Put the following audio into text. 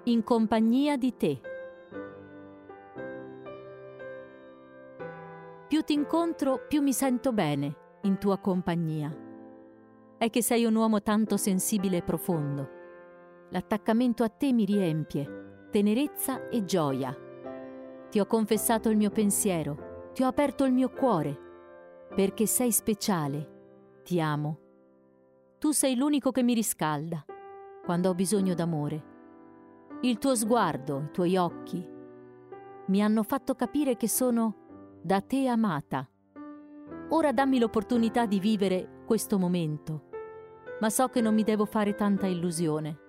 in compagnia di te. Più ti incontro, più mi sento bene in tua compagnia. È che sei un uomo tanto sensibile e profondo. L'attaccamento a te mi riempie, tenerezza e gioia. Ti ho confessato il mio pensiero, ti ho aperto il mio cuore, perché sei speciale, ti amo. Tu sei l'unico che mi riscalda quando ho bisogno d'amore. Il tuo sguardo, i tuoi occhi mi hanno fatto capire che sono da te amata. Ora dammi l'opportunità di vivere questo momento, ma so che non mi devo fare tanta illusione.